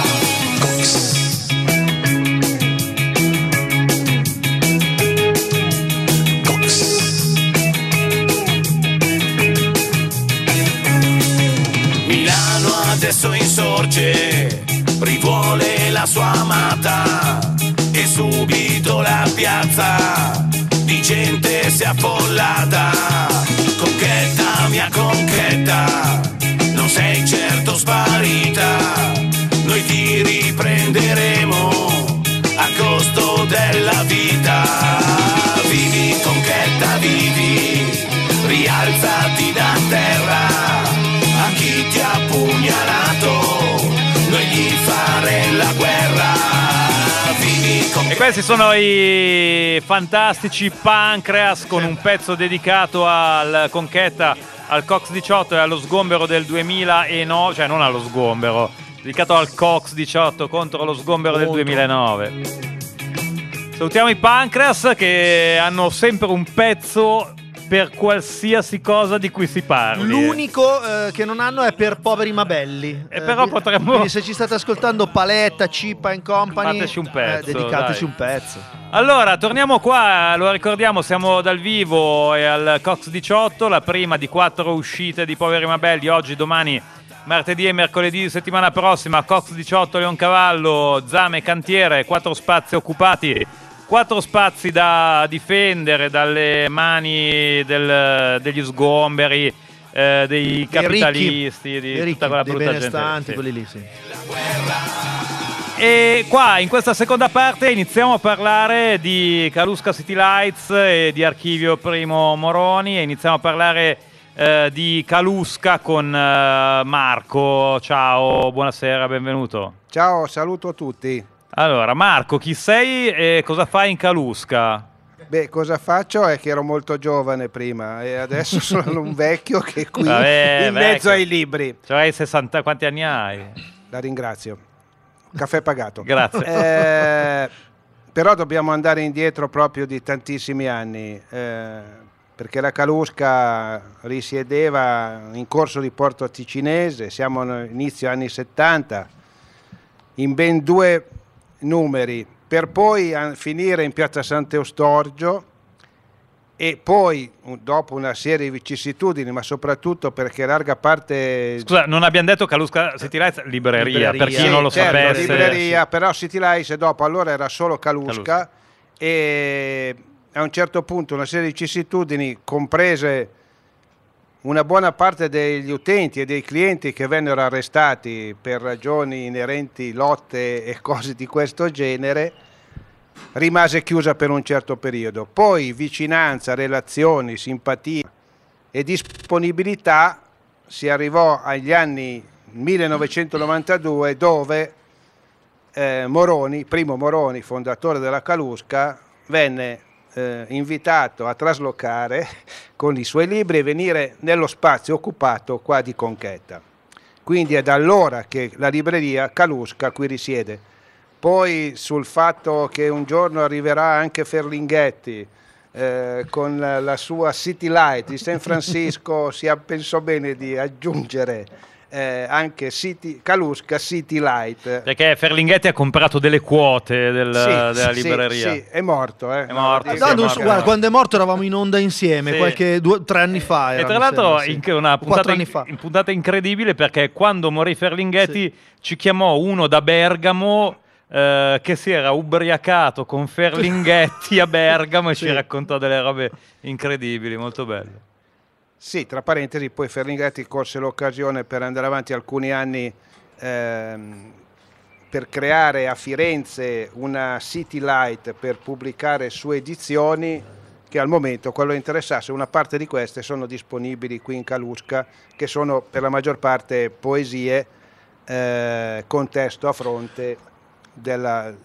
Milano adesso insorge, rivuole la sua amata e subito la piazza di gente si è affollata. Conchetta, mia Conchetta, non sei certo sparita, noi ti riprenderemo a costo della vita. Vivi Conchetta, vivi, rialzati da terra, a chi ti ha pugnalato noi gli fare la guerra. Vivi Conchetta. E questi sono i fantastici Pancreas con un pezzo dedicato al Conchetta, al Cox diciotto e allo sgombero del duemilanove, cioè non allo sgombero, dedicato al Cox diciotto contro lo sgombero del duemilanove. Salutiamo i Pancreas che hanno sempre un pezzo per qualsiasi cosa di cui si parli. L'unico eh, che non hanno è per poveri mabelli. E però vi- potremmo- Quindi se ci state ascoltando, Paletta, Cipa and Company, Fateci un pezzo, eh, dedicateci dai. un pezzo. Allora, torniamo qua, lo ricordiamo, siamo dal vivo e al Cox diciotto, la prima di quattro uscite di Poveri Mabelli, oggi, domani, martedì e mercoledì di settimana prossima. Cox diciotto, Leoncavallo, Zame, Cantiere, quattro spazi occupati, quattro spazi da difendere dalle mani del- degli sgomberi, eh, dei capitalisti, di Dei ricchi, tutta quella dei brutta gente. benestanti, sì. quelli lì, sì. E qua in questa seconda parte iniziamo a parlare di Kaluska City Lights e di Archivio Primo Moroni, e iniziamo a parlare eh, di Kaluska con eh, Marco. Ciao, buonasera, benvenuto. Ciao, saluto a tutti. Allora, Marco, chi sei e cosa fai in Kaluska? Beh, cosa faccio è che ero molto giovane prima e adesso sono un vecchio che è qui Vabbè, in mezzo vecchio. ai libri. Cioè, hai sessanta, quanti anni hai? La ringrazio. Caffè pagato. Grazie. Eh, però dobbiamo andare indietro proprio di tantissimi anni, eh, perché la Kaluska risiedeva in Corso di Porto Ticinese, siamo inizio anni settanta, in ben due numeri, per poi a- finire in Piazza Sant'Eustorgio e poi, dopo una serie di vicissitudini, ma soprattutto perché larga parte... Scusa, non abbiamo detto Kaluska City Lights, libreria, Libreria. per chi non lo Sì, certo, sapesse. libreria, però City Lights dopo allora era solo Kaluska, Kaluska. e a un certo punto una serie di vicissitudini, comprese una buona parte degli utenti e dei clienti che vennero arrestati per ragioni inerenti lotte e cose di questo genere, rimase chiusa per un certo periodo. Poi vicinanza, relazioni, simpatia e disponibilità, si arrivò agli anni millenovecentonovantadue, dove eh, Moroni, primo Moroni, fondatore della Kaluska, venne eh, invitato a traslocare con i suoi libri e venire nello spazio occupato qua di Conchetta. Quindi è da allora che la libreria Kaluska qui risiede. Poi sul fatto che un giorno arriverà anche Ferlinghetti eh, con la, la sua City Light di San Francisco, si pensò bene di aggiungere eh, anche City, Kaluska City Light. Perché Ferlinghetti ha comprato delle quote del- Sì, della sì, libreria. sì, è morto. Eh. È morto, No, sì, No, è non morto. so, guarda, quando è morto eravamo in onda insieme, Sì. qualche due, tre anni fa. E era, tra mi l'altro sembra, sì. in una Quattro puntata, anni in, fa. in puntata incredibile, perché quando morì Ferlinghetti ci chiamò uno da Bergamo eh, che si era ubriacato con Ferlinghetti a Bergamo e Sì. ci raccontò delle robe incredibili, molto belle. Sì, tra parentesi, poi Ferlinghetti colse l'occasione per andare avanti alcuni anni ehm, per creare a Firenze una City Light per pubblicare su edizioni, che al momento quello interessasse, una parte di queste sono disponibili qui in Calusca, che sono per la maggior parte poesie eh, con testo a fronte della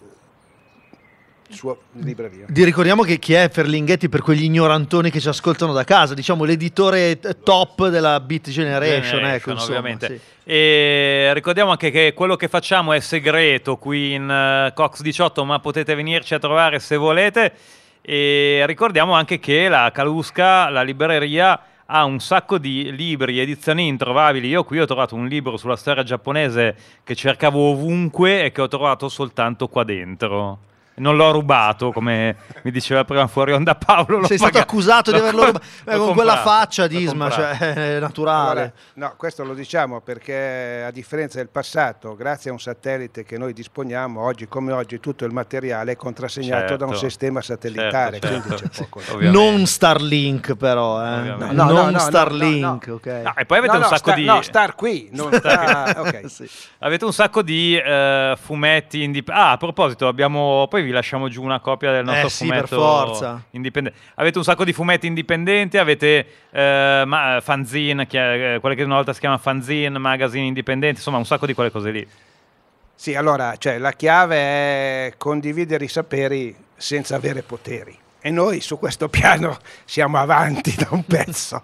sua libreria. Di ricordiamo che chi è Ferlinghetti, per quegli ignorantoni che ci ascoltano da casa, diciamo l'editore top della Beat Generation, Generation, ecco, insomma, ovviamente. sì. E ricordiamo anche che quello che facciamo è segreto qui in uh, Cox diciotto, ma potete venirci a trovare se volete. E ricordiamo anche che la Calusca, la libreria, ha un sacco di libri, edizioni introvabili. Io qui ho trovato un libro sulla storia giapponese che cercavo ovunque e che ho trovato soltanto qua dentro. Non l'ho rubato, come mi diceva prima fuori onda Paolo. Sei stato pagato. accusato di L'ho averlo co- rubato. l'ho Eh, con comprato, quella faccia di l'ho Isma, comprato. cioè, è naturale. Allora, no, questo lo diciamo perché a differenza del passato, grazie a un satellite che noi disponiamo, oggi come oggi tutto il materiale è contrassegnato Certo. da un sistema satellitare, Certo, quindi certo. c'è poco. Ovviamente. Non Starlink però, eh. Ovviamente. No, no, non no, no, Starlink, no, no. ok. No, e poi avete No, un no, sacco sta- di no, star qui, non sta- ok. Sì. avete un sacco di eh, fumetti indipendenti. Ah, a proposito, abbiamo poi vi lasciamo giù una copia del nostro Eh sì, fumetto per forza. indipendente. Avete un sacco di fumetti indipendenti, avete eh, ma, fanzine, che, eh, quelle che una volta si chiama fanzine, magazine indipendenti, insomma, un sacco di quelle cose lì. Sì, allora, cioè, la chiave è condividere i saperi senza avere poteri. E noi su questo piano siamo avanti da un pezzo.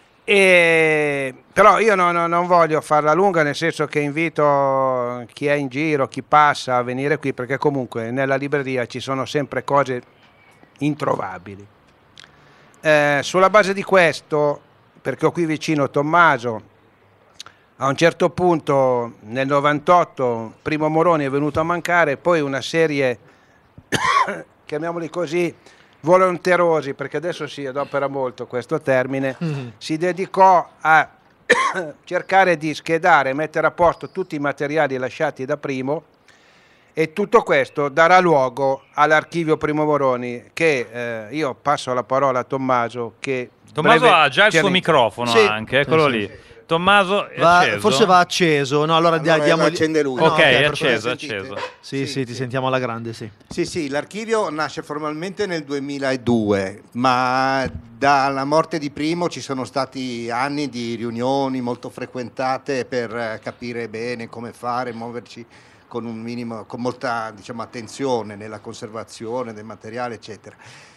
E, però io no- no- non voglio farla lunga, nel senso che invito chi è in giro, chi passa a venire qui, perché comunque nella libreria ci sono sempre cose introvabili. Eh, sulla base di questo, perché ho qui vicino Tommaso, a un certo punto nel novantotto Primo Moroni è venuto a mancare, poi una serie, chiamiamoli così, volonterosi, perché adesso si adopera molto questo termine, Mm-hmm. si dedicò a cercare di schedare, mettere a posto tutti i materiali lasciati da Primo, e tutto questo darà luogo all'archivio Primo Moroni, che eh, io passo la parola a Tommaso, che Tommaso breve- ha già il suo chiari- microfono Sì. anche, eccolo Sì, sì. lì. Tommaso è Va- acceso? forse va acceso. No, allora, Allora diamo lo accende lui. Ok, è perfetto. acceso, è Sentite? acceso. Sì, sì, ti sentiamo alla grande, sì. Sì, sì, l'archivio nasce formalmente nel duemiladue, ma dalla morte di Primo ci sono stati anni di riunioni molto frequentate per eh, capire bene come fare, muoverci con un minimo, con molta, diciamo, attenzione nella conservazione del materiale, eccetera.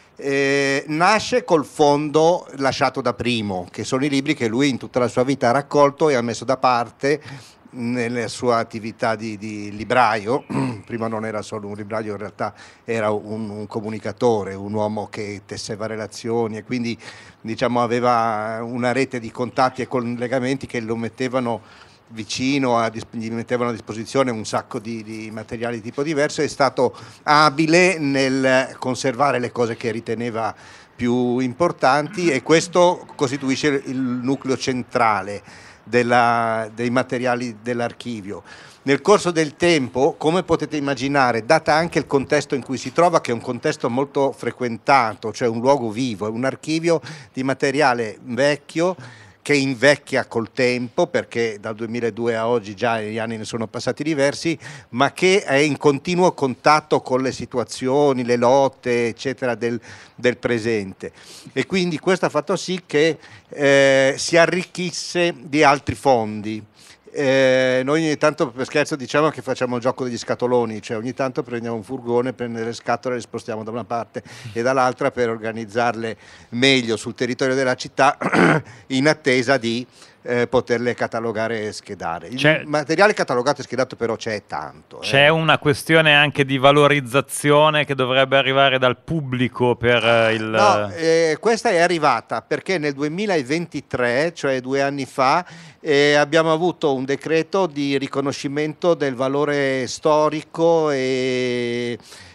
Eh, nasce col fondo lasciato da Primo, che sono i libri che lui in tutta la sua vita ha raccolto e ha messo da parte nella sua attività di, di libraio. Prima non era solo un libraio, in realtà era un, un comunicatore, un uomo che tesseva relazioni e quindi, diciamo, aveva una rete di contatti e collegamenti che lo mettevano vicino, a, gli mettevano a disposizione un sacco di, di materiali di tipo diverso. È stato abile nel conservare le cose che riteneva più importanti e questo costituisce il nucleo centrale della, dei materiali dell'archivio. Nel corso del tempo, come potete immaginare, data anche il contesto in cui si trova, che è un contesto molto frequentato, cioè un luogo vivo, è un archivio di materiale vecchio che invecchia col tempo, perché dal duemiladue a oggi già gli anni ne sono passati diversi, ma che è in continuo contatto con le situazioni, le lotte, eccetera, del, del presente. E quindi questo ha fatto sì che eh, si arricchisse di altri fondi. Eh, noi ogni tanto per scherzo diciamo che facciamo il gioco degli scatoloni, cioè ogni tanto prendiamo un furgone, prendiamo le scatole e le spostiamo da una parte e dall'altra per organizzarle meglio sul territorio della città in attesa di eh, poterle catalogare e schedare. Il C'è- materiale catalogato e schedato però c'è tanto. eh. C'è una questione anche di valorizzazione che dovrebbe arrivare dal pubblico per eh, il... No, eh, questa è arrivata perché nel duemilaventitré, cioè due anni fa, eh, abbiamo avuto un decreto di riconoscimento del valore storico e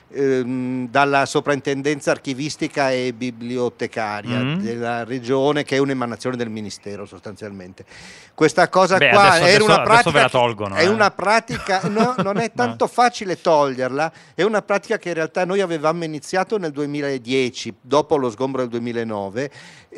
ehm, dalla soprintendenza archivistica e bibliotecaria Mm. della regione, che è un'emanazione del ministero sostanzialmente. Questa cosa Beh, qua adesso- era adesso- una adesso pratica ve la che- tolgono, è eh. una pratica no, non è tanto facile toglierla, è una pratica che in realtà noi avevamo iniziato nel duemiladieci, dopo lo sgombro del duemilanove,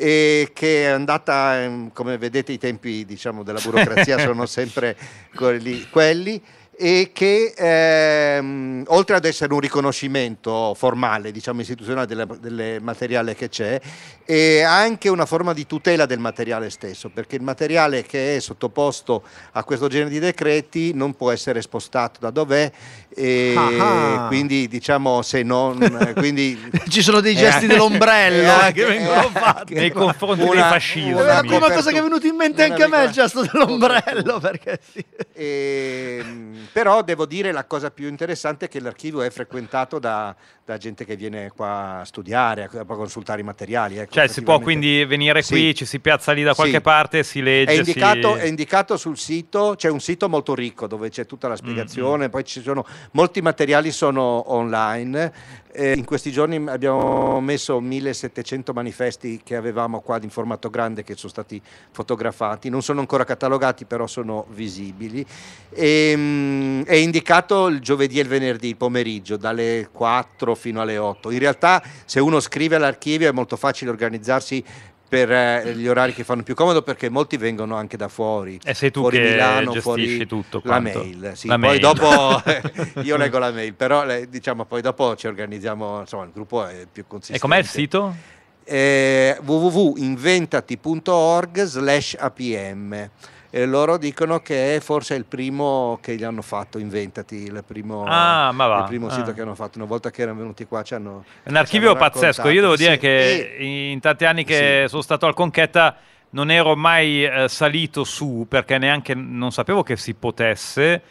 e che è andata, ehm, come vedete i tempi, diciamo, della burocrazia sono sempre quelli, quelli e che ehm, oltre ad essere un riconoscimento formale, diciamo istituzionale del, del materiale che c'è, è anche una forma di tutela del materiale stesso, perché il materiale che è sottoposto a questo genere di decreti non può essere spostato da dov'è, e Ah. quindi diciamo se non quindi Ci sono dei gesti è- dell'ombrello è eh, anche- che vengono è fatti anche nei confronti una- dei fascismi. È la una prima cosa che è copertura- venuta in mente una anche a me, il piccola gesto dell'ombrello, perché sì. Ehm, però devo dire la cosa più interessante è che l'archivio è frequentato da, da gente che viene qua a studiare, a, a consultare i materiali. Ecco, Cioè si può effettivamente. quindi venire qui, Sì. ci si piazza lì da qualche Sì. parte, si legge. È indicato, si... è indicato sul sito, c'è un sito molto ricco dove c'è tutta la spiegazione, poi ci sono molti materiali sono online. Eh, in questi giorni abbiamo messo millesettecento manifesti che avevamo qua in formato grande che sono stati fotografati, non sono ancora catalogati però sono visibili. E, mm, è indicato il giovedì e il venerdì pomeriggio dalle quattro fino alle otto. In realtà se uno scrive all'archivio è molto facile organizzarsi per eh, gli orari che fanno più comodo, perché molti vengono anche da fuori. E sei tu fuori che Milano, gestisci fuori tutto la quanto. mail. Sì. La Poi mail. dopo io leggo la mail, però eh, diciamo poi dopo ci organizziamo, insomma il gruppo è più consistente. E com'è il sito? Eh, w w w punto inventati punto org slash a p m. E loro dicono che è forse il primo che gli hanno fatto, Inventati, il primo, Ah, ma va. il primo Ah. sito che hanno fatto. Una volta che erano venuti qua ci hanno È un archivio ci hanno pazzesco. Io devo raccontato. dire Sì, che e- in tanti anni che sono stato al Conchetta non ero mai eh, salito su, perché neanche non sapevo che si potesse,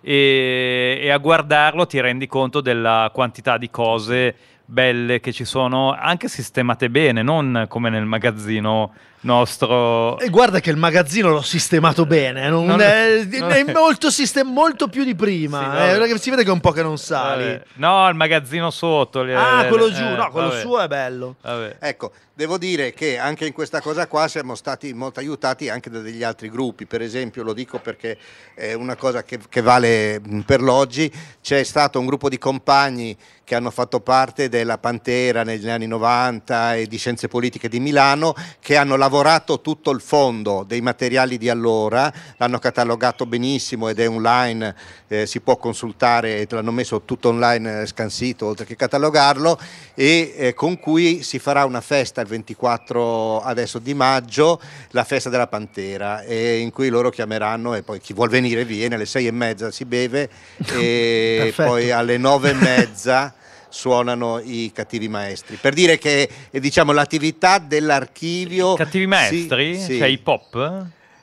e, e a guardarlo ti rendi conto della quantità di cose belle che ci sono, anche sistemate bene, non come nel magazzino nostro. E guarda che il magazzino l'ho sistemato bene, non Non- è, non- è molto, sistem- molto più di prima. Sì, eh, vabbè. perché si vede che è un po' che non sali. Vabbè. No, il magazzino sotto. le- Ah, le- quello giù, eh, no, quello vabbè. suo è bello. Vabbè. Ecco, devo dire che anche in questa cosa qua siamo stati molto aiutati anche da degli altri gruppi. Per esempio, lo dico perché è una cosa che, che vale mh, per l'oggi, c'è stato un gruppo di compagni che hanno fatto parte della Pantera negli anni novanta e di Scienze Politiche di Milano, che hanno lavorato tutto il fondo dei materiali di allora, l'hanno catalogato benissimo ed è online, eh, si può consultare, e l'hanno messo tutto online, eh, scansito, oltre che catalogarlo, e eh, con cui si farà una festa il ventiquattro adesso di maggio, la festa della Pantera, e in cui loro chiameranno, e poi chi vuol venire viene, alle sei e mezza si beve e Perfetto. poi alle nove e mezza suonano i Cattivi Maestri, per dire che eh, diciamo l'attività dell'archivio. Cattivi maestri? Sì, sì. Cioè hip hop?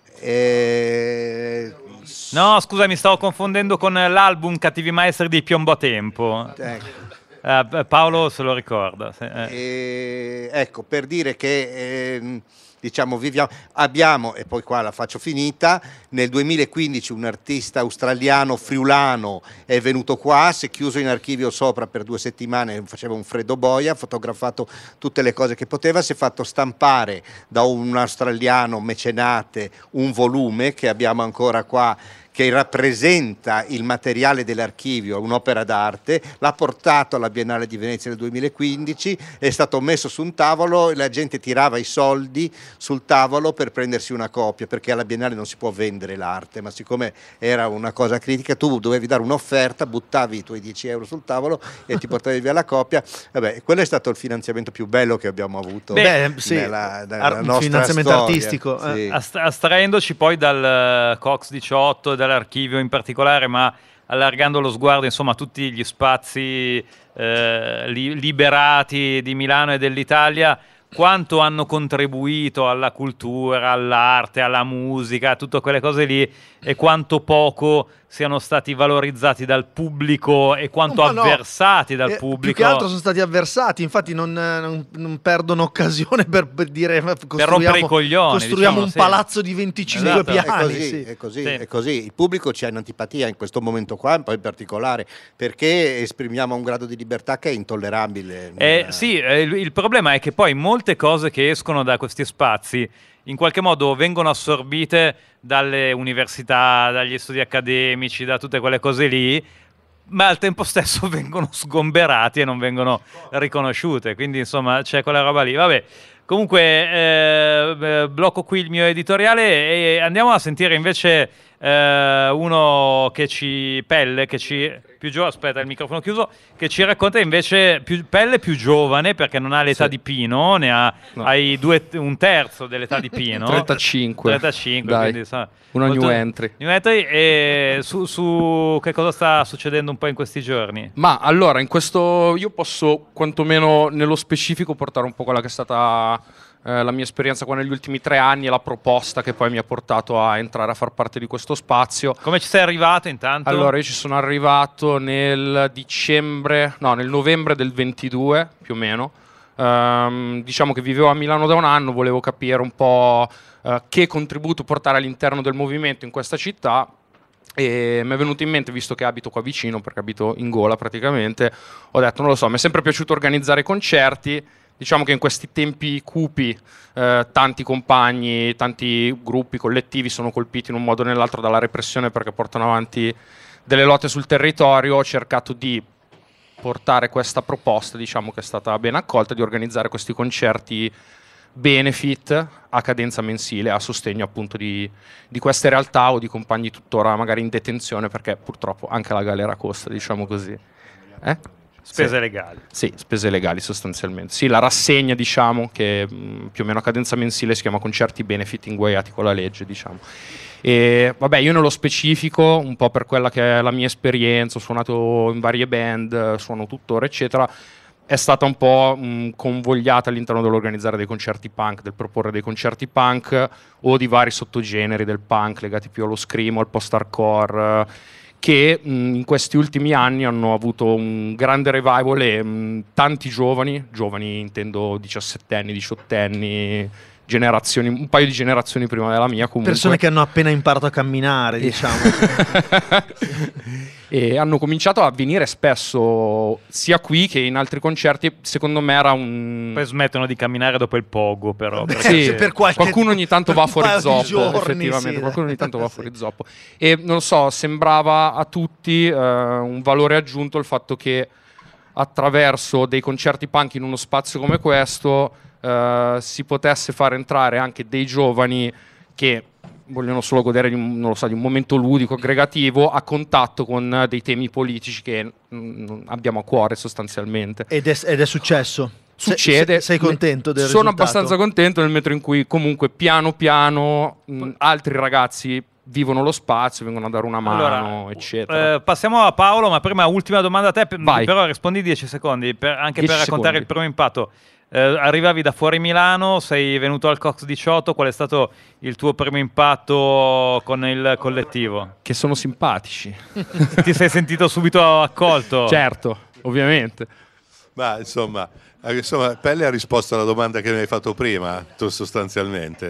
Eh, No, scusa, mi stavo confondendo con l'album Cattivi Maestri di Piombo a Tempo. ecco. Eh, Paolo se lo ricorda. sì, eh. E, ecco, per dire che ehm, diciamo viviamo, abbiamo, e poi qua la faccio finita, nel duemilaquindici un artista australiano friulano è venuto qua, si è chiuso in archivio sopra per due settimane, faceva un freddo boia, ha fotografato tutte le cose che poteva, si è fatto stampare da un australiano mecenate un volume che abbiamo ancora qua, che rappresenta il materiale dell'archivio, un'opera d'arte, l'ha portato alla Biennale di Venezia nel duemilaquindici, è stato messo su un tavolo e la gente tirava i soldi sul tavolo per prendersi una copia, perché alla Biennale non si può vendere l'arte, ma siccome era una cosa critica tu dovevi dare un'offerta, buttavi i tuoi dieci euro sul tavolo e ti portavi via la copia. Vabbè, quello è stato il finanziamento più bello che abbiamo avuto Beh, sì, nella, nella ar- nostra finanziamento storia. artistico, eh. Sì. Ast- astraendoci poi dal eh, Cox diciotto e dall'archivio in particolare, ma allargando lo sguardo insomma a tutti gli spazi eh, li- liberati di Milano e dell'Italia, quanto hanno contribuito alla cultura, all'arte, alla musica, a tutte quelle cose lì, e quanto poco siano stati valorizzati dal pubblico e quanto Ma no. avversati dal Eh, pubblico. Più che altro sono stati avversati, infatti non, non- non perdono occasione per, per dire costruiamo, rompere i coglioni, costruiamo diciamo, un sì. palazzo di venticinque Esatto. È piani. così, sì. è così, Sì. è così. Il pubblico ci ha un'antipatia in questo momento qua, poi in particolare, perché esprimiamo un grado di libertà che è intollerabile. Eh, Non- sì, eh, il, il problema è che poi molte cose che escono da questi spazi in qualche modo vengono assorbite dalle università, dagli studi accademici, da tutte quelle cose lì, ma al tempo stesso vengono sgomberati e non vengono riconosciute, quindi insomma c'è quella roba lì. Vabbè, Comunque, eh, blocco qui il mio editoriale e andiamo a sentire invece eh, uno che ci pelle, che ci più giovane, aspetta il microfono chiuso, che ci racconta invece più, pelle più giovane perché non ha l'età Sì. di Pino, ne ha No. hai due, un terzo dell'età di Pino. trentacinque. trentacinque, Dai. quindi insomma, Una molto- new entry. New entry e su, su che cosa sta succedendo un po' in questi giorni? Ma allora, in questo io posso quantomeno nello specifico portare un po' quella che è stata eh, la mia esperienza qua negli ultimi tre anni e la proposta che poi mi ha portato a entrare a far parte di questo spazio. Come ci sei arrivato intanto? Allora, io ci sono arrivato nel dicembre, no, nel novembre del ventidue, più o meno. Ehm, diciamo che vivevo a Milano da un anno, volevo capire un po' eh, che contributo portare all'interno del movimento in questa città. E mi è venuto in mente, visto che abito qua vicino, perché abito in Gola praticamente, ho detto, non lo so, mi è sempre piaciuto organizzare concerti. Diciamo che in questi tempi cupi eh, tanti compagni, tanti gruppi, collettivi sono colpiti in un modo o nell'altro dalla repressione perché portano avanti delle lotte sul territorio. Ho cercato di portare questa proposta, diciamo che è stata ben accolta, di organizzare questi concerti benefit a cadenza mensile a sostegno appunto di, di queste realtà o di compagni tuttora magari in detenzione, perché purtroppo anche la galera costa, diciamo così. Eh? Spese Sì. legali. Sì, spese legali sostanzialmente. Sì, la rassegna, diciamo, che mh, più o meno a cadenza mensile si chiama concerti benefit inguaiati con la legge, diciamo. E vabbè, io nello specifico, un po' per quella che è la mia esperienza, ho suonato in varie band, suono tuttora, eccetera, è stata un po' mh, convogliata all'interno dell'organizzare dei concerti punk, del proporre dei concerti punk o di vari sottogeneri del punk legati più allo screamo, al post-hardcore, che mh, in questi ultimi anni hanno avuto un grande revival e mh, tanti giovani, giovani intendo diciassettenni, diciottenni, generazioni, un paio di generazioni prima della mia comunque. Persone che hanno appena imparato a camminare, diciamo. E hanno cominciato a venire spesso sia qui che in altri concerti. Secondo me era un... Poi smettono di camminare dopo il pogo, però. Sì, perché- per qualche- qualcuno ogni tanto per va un fuori paio di zoppo, giorni, effettivamente, sì, qualcuno dai. ogni tanto va fuori zoppo. E non so, sembrava a tutti eh, un valore aggiunto il fatto che attraverso dei concerti punk in uno spazio come questo eh, si potesse far entrare anche dei giovani che vogliono solo godere di un, non lo so, di un momento ludico, aggregativo, a contatto con dei temi politici che mm, abbiamo a cuore sostanzialmente. Ed è, ed è successo. Se- Succede. se- sei contento del Sono risultato? abbastanza contento nel metro in cui comunque piano piano mh, altri ragazzi vivono lo spazio, vengono a dare una mano, Allora, eccetera. Eh, passiamo a Paolo, ma prima ultima domanda a te, per- Vai. però rispondi dieci secondi, per- anche dieci per raccontare secondi. il primo impatto. Eh, arrivavi da fuori Milano, sei venuto al Cox diciotto, qual è stato il tuo primo impatto con il collettivo? Che sono simpatici. Ti sei sentito subito accolto? Certo, ovviamente. Ma insomma, eh, insomma, Pelle ha risposto alla domanda che mi hai fatto prima, tu sostanzialmente.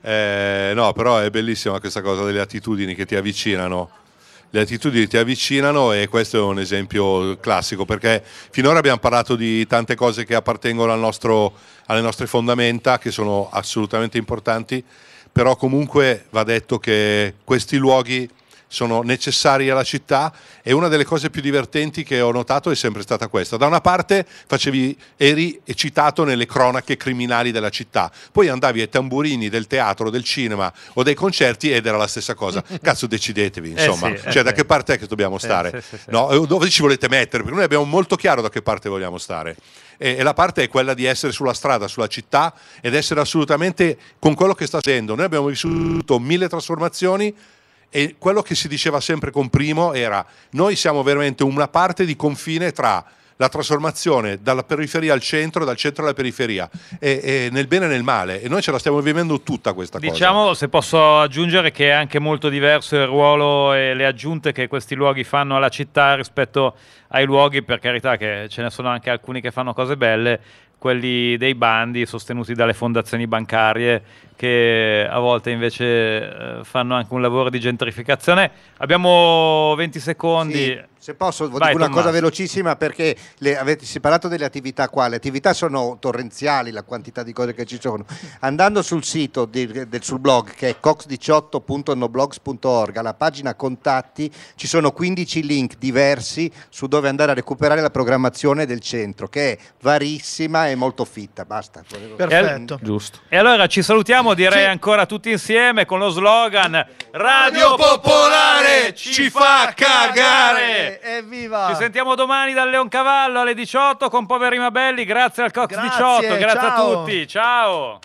Eh, no, però è bellissima questa cosa delle attitudini che ti avvicinano. Le attitudini ti avvicinano e questo è un esempio classico, perché finora abbiamo parlato di tante cose che appartengono al nostro, alle nostre fondamenta, che sono assolutamente importanti, però comunque va detto che questi luoghi sono necessari alla città e una delle cose più divertenti che ho notato è sempre stata questa. Da una parte facevi, eri citato nelle cronache criminali della città, poi andavi ai tamburini del teatro, del cinema o dei concerti ed era la stessa cosa. Cazzo, decidetevi, insomma, Eh sì, eh cioè da sì. che parte è che dobbiamo Eh, stare? sì, sì, sì. No? E dove ci volete mettere? Perché noi abbiamo molto chiaro da che parte vogliamo stare. E, e la parte è quella di essere sulla strada, sulla città ed essere assolutamente con quello che sta succedendo. Noi abbiamo vissuto mille trasformazioni e quello che si diceva sempre con Primo era: noi siamo veramente una parte di confine tra la trasformazione dalla periferia al centro, dal centro alla periferia, e, e nel bene e nel male, e noi ce la stiamo vivendo tutta questa cosa. Diciamo, se posso aggiungere, che è anche molto diverso il ruolo e le aggiunte che questi luoghi fanno alla città rispetto ai luoghi, per carità, che ce ne sono anche alcuni che fanno cose belle, quelli dei bandi sostenuti dalle fondazioni bancarie che a volte invece eh, fanno anche un lavoro di gentrificazione. Abbiamo venti secondi. Sì, se posso, Vai, dico una Tommaso. cosa velocissima, perché le, avete si è parlato delle attività qua, le attività sono torrenziali, la quantità di cose che ci sono. Andando sul sito di- del, sul blog, che è cox diciotto punto noblogs punto org, alla pagina contatti ci sono quindici link diversi su dove andare a recuperare la programmazione del centro, che è varissima e molto fitta. Basta. Perfetto. Giusto. E allora ci salutiamo, direi ancora tutti insieme con lo slogan Radio Popolare ci fa cagare. Evviva! Ci sentiamo domani dal Leoncavallo alle diciotto con Poveri ma Belli. Grazie al Cox Grazie, diciotto, grazie a ciao. tutti. Ciao.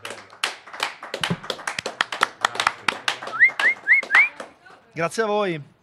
Grazie a voi.